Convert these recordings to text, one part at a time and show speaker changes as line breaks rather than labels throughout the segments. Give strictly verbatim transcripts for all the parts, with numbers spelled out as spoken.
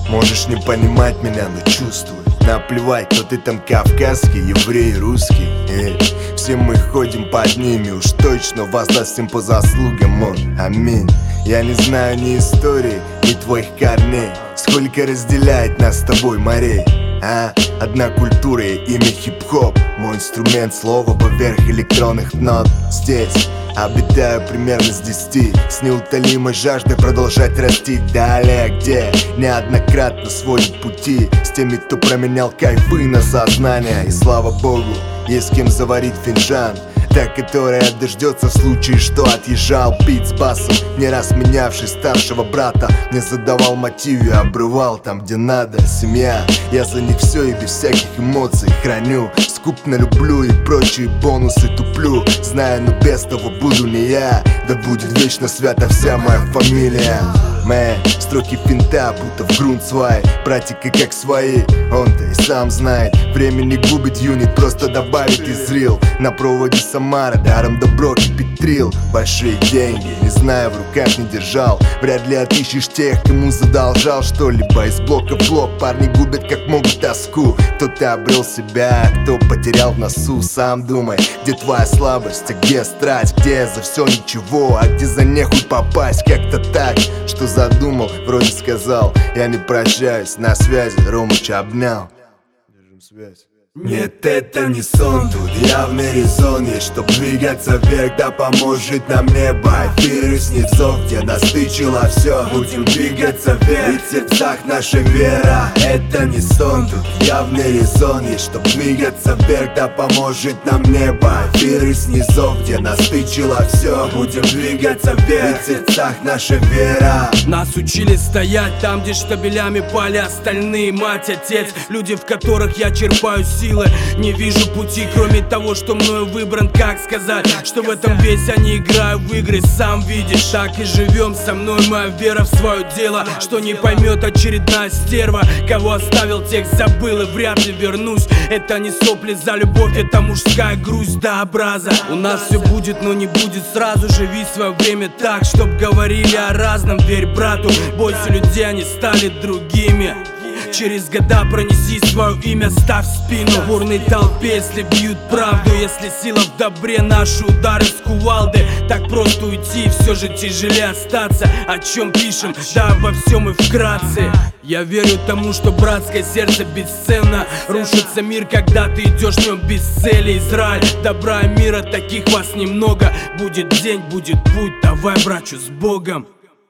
Можешь не понимать меня, но чувствуй. Наплевать, кто ты там, кавказский, еврей, русский. Эй, все мы ходим под ними, уж точно воздастся им по заслугам он. Аминь. Я не знаю ни истории, ни твоих корней. Сколько разделяет нас с тобой морей, а? Одна культура и имя хип-хоп. Мой инструмент, слово поверх электронных нот. Здесь обитаю примерно с десяти, с неутолимой жаждой продолжать расти. Далее, где неоднократно сводят пути с теми, кто променял кайфы на сознание. И слава богу, есть с кем заварить финжан, та, которая дождется в случае, что отъезжал. Бит с басом, не раз менявший старшего брата, мне задавал мотив и обрывал там, где надо. Семья, я за них все и без всяких эмоций храню. Скупно люблю и прочие бонусы туплю, зная, но без того буду не я. Да будет вечно свята вся моя фамилия. Мэ, строки финта, будто в грунт свай. Братика как свои, он-то и сам знает. Время не губит юнит, просто добавит из рил. На проводе Самара, даром добро кипитрил. Большие деньги, не знаю, в руках не держал. Вряд ли отыщешь тех, кому задолжал что-либо. Из блока в блок парни губят как могут тоску. Кто-то обрел себя, кто потерял в носу. Сам думай, где твоя слабость, а где страсть, где за все ничего, а где за нехуй попасть. Как-то так, что задумал, вроде сказал. Я не прощаюсь, на связи, Ромыч обнял. Держим связь. Нет, это не сон, тут явный резон есть, чтоб двигаться вверх, да поможет нам небо. Эфиры снецов, где настычило все, будем двигаться вверх, в сердцах наша вера. Это не сон, тут явный резон есть, чтоб двигаться вверх, да поможет нам небо. Эфиры снизов, где настычило все, будем двигаться вверх, в сердцах наша вера.
Нас учили стоять там, где штабелями пали остальные. Мать, отец, люди, в которых я черпаю силы. Не вижу пути, кроме того, что мною выбран. Как сказать, что в этом весь я не играю в игры. Сам видишь, так и живем со мной. Моя вера в свое дело, что не поймет очередная стерва. Кого оставил, тех забыл и вряд ли вернусь. Это не сопли за любовь, это мужская грусть до образа. У нас все будет, но не будет сразу. Живи свое время так, чтоб говорили о разном. Верь брату, бойся людей, они стали другими. Через года пронеси свое имя, ставь спину в бурной толпе, если бьют правду. Если сила в добре, наши удары с кувалды. Так просто уйти, все же тяжелее остаться. О чем пишем, да обо всем и вкратце. Я верю тому, что братское сердце бесценно. Рушится мир, когда ты идешь в нем без цели. Израиль, добра и мира, таких вас немного. Будет день, будет путь, давай, братчу, с Богом.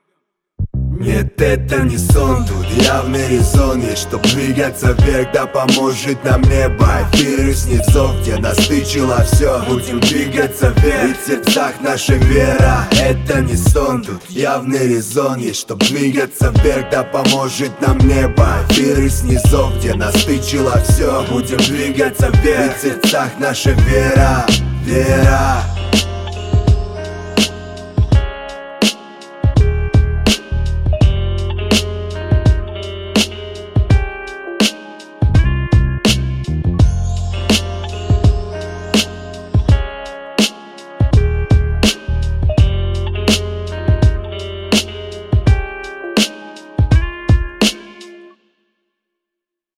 Нет, это не сон, тут явный резон есть, чтоб двигаться вверх, да поможет нам небо. Эфиры снецов, где настычило все, будем двигаться вверх, в сердцах наша вера. Это не сон, тут явный резон есть, чтоб двигаться вверх, да поможет нам небо. Эфиры снизов, где настычило все, будем двигаться вверх, в сердцах наша вера. Вера.